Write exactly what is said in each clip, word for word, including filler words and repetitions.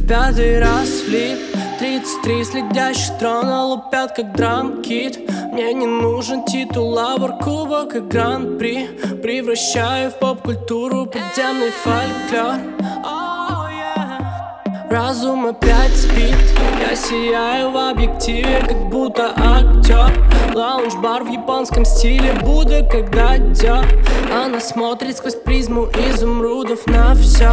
пятый раз флип. Тридцать три следящих трона лупят как драм-кит. Мне не нужен титул, лавр, кубок и гран-при. Превращаю в поп-культуру подземный фольклор. oh, yeah. Разум опять спит. Я сияю в объективе, как будто актер. Лаунж-бар в японском стиле, Будда когда дё. Она смотрит сквозь призму изумрудов на все.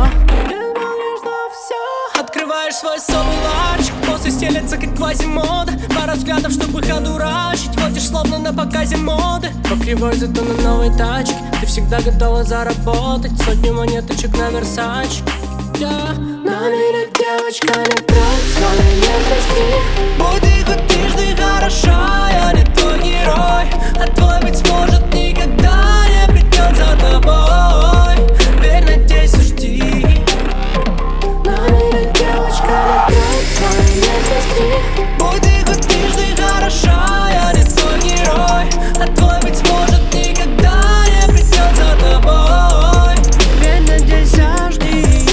Открываешь свой собой ларч, после стелется как квазимода. Пара взглядов, чтобы их одурачить. Водишь словно на показе моды. По кривой зато на новой тачке. Ты всегда готова заработать сотню монеточек на Версач. yeah. На меня девочка не трать свои нежности. Будь ты хоть трижды хороша, я не твой герой. А твой, быть может, никогда не придет за тобой. Верь, надейся, жди. На меня девочка не трать свои нежности. Будь ты хоть трижды хороша, я не твой герой. А твой, быть может, никогда не придет за тобой. Верь, надейся, жди.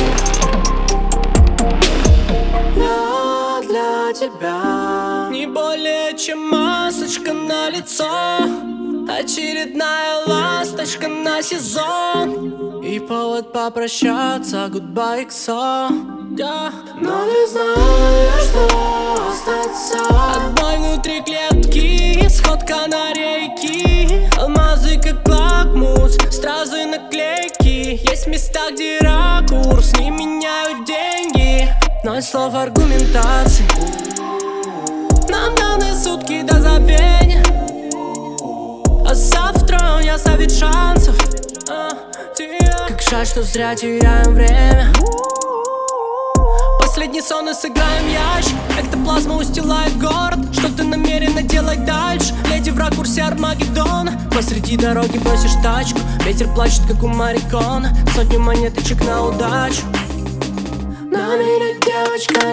Я для тебя не более чем масочка на лицо. Очередная ласточка на сезон. И повод попрощаться, goodbye, иксо. yeah. Но не знаю, что остаться. Отбой внутри клетки, сходка на рейки. Алмазы как лакмус, стразы наклейки. Есть места, где ракурс, не меняют деньги. Ноль слов аргументации. Нам даны сутки до забвения. А завтра не оставит шансов. а, Как жаль, что зря теряем время. Последний сон и сыграем ящик. Эктоплазма устилает город. Что ты намерена делать дальше? Леди в ракурсе Армагеддона. Посреди дороги бросишь тачку. Ветер плачет, как у Марикона. Сотню монеточек на удачу. На меня девочка